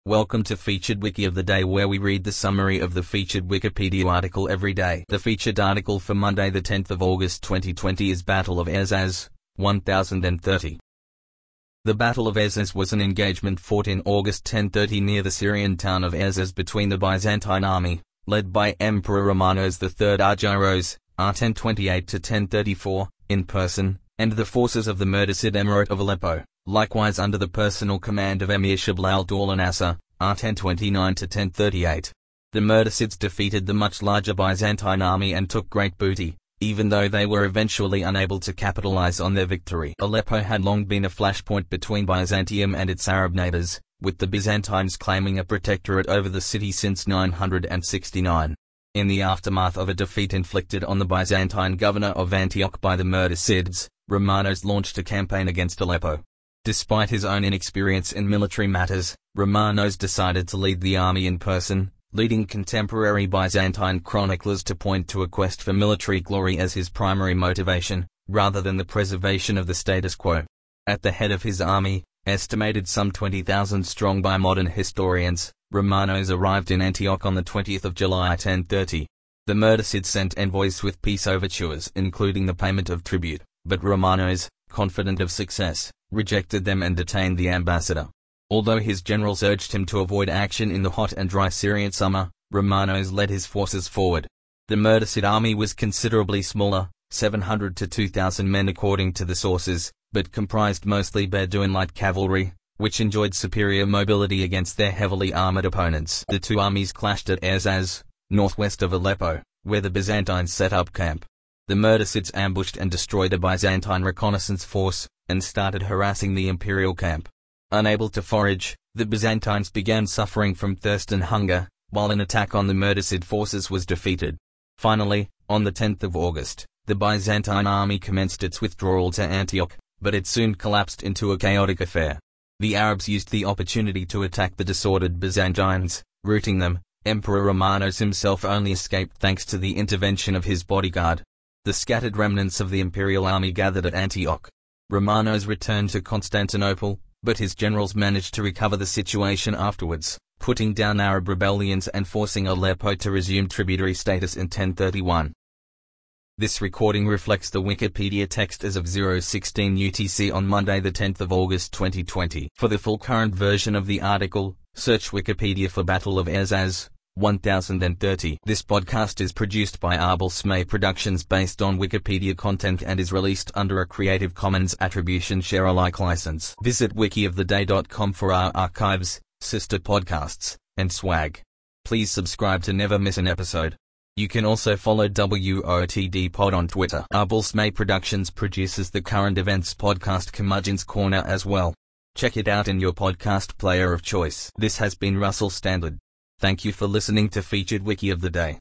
Welcome to Featured Wiki of the Day, where we read the summary of the featured Wikipedia article every day. The featured article for Monday the 10th of August 2020 is Battle of Ezaz, 1030. The Battle of Ezaz was an engagement fought in August 1030 near the Syrian town of Ezaz between the Byzantine army, led by Emperor Romanos III Argyros, R1028-1034, in person, and the forces of the Murtasid Emirate of Aleppo, likewise under the personal command of Emir Shabla al-Dawla Nasser, R1029-1038. The Murtasids defeated the much larger Byzantine army and took great booty, even though they were eventually unable to capitalize on their victory. Aleppo had long been a flashpoint between Byzantium and its Arab neighbors, with the Byzantines claiming a protectorate over the city since 969. In the aftermath of a defeat inflicted on the Byzantine governor of Antioch by the Murtasids, Romanos launched a campaign against Aleppo. Despite his own inexperience in military matters, Romanos decided to lead the army in person, leading contemporary Byzantine chroniclers to point to a quest for military glory as his primary motivation, rather than the preservation of the status quo. At the head of his army, estimated some 20,000 strong by modern historians, Romanos arrived in Antioch on the 20th of July 1030. The Murtasids sent envoys with peace overtures including the payment of tribute, but Romanos, confident of success, rejected them and detained the ambassador. Although his generals urged him to avoid action in the hot and dry Syrian summer, Romanos led his forces forward. The Murtasid army was considerably smaller, 700 to 2,000 men according to the sources, but comprised mostly Bedouin light cavalry, which enjoyed superior mobility against their heavily armored opponents. The two armies clashed at Ezaz, northwest of Aleppo, where the Byzantines set up camp. The Murtasids ambushed and destroyed a Byzantine reconnaissance force, and started harassing the imperial camp. Unable to forage, the Byzantines began suffering from thirst and hunger, while an attack on the Murtasid forces was defeated. Finally, on the 10th of August, the Byzantine army commenced its withdrawal to Antioch, but it soon collapsed into a chaotic affair. The Arabs used the opportunity to attack the disordered Byzantines, routing them. Emperor Romanos himself only escaped thanks to the intervention of his bodyguard. The scattered remnants of the imperial army gathered at Antioch. Romanos returned to Constantinople, but his generals managed to recover the situation afterwards, putting down Arab rebellions and forcing Aleppo to resume tributary status in 1031. This recording reflects the Wikipedia text as of 0:16 UTC on Monday the 10th of August 2020. For the full current version of the article, search Wikipedia for Battle of Ezaz, 1030. This podcast is produced by Abel Smay Productions based on Wikipedia content and is released under a Creative Commons Attribution Share Alike license. Visit wikioftheday.com for our archives, sister podcasts, and swag. Please subscribe to never miss an episode. You can also follow WOTD Pod on Twitter. Abel Smay Productions produces the current events podcast Curmudgeon's Corner as well. Check it out in your podcast player of choice. This has been Russell Standard. Thank you for listening to Featured Wiki of the Day.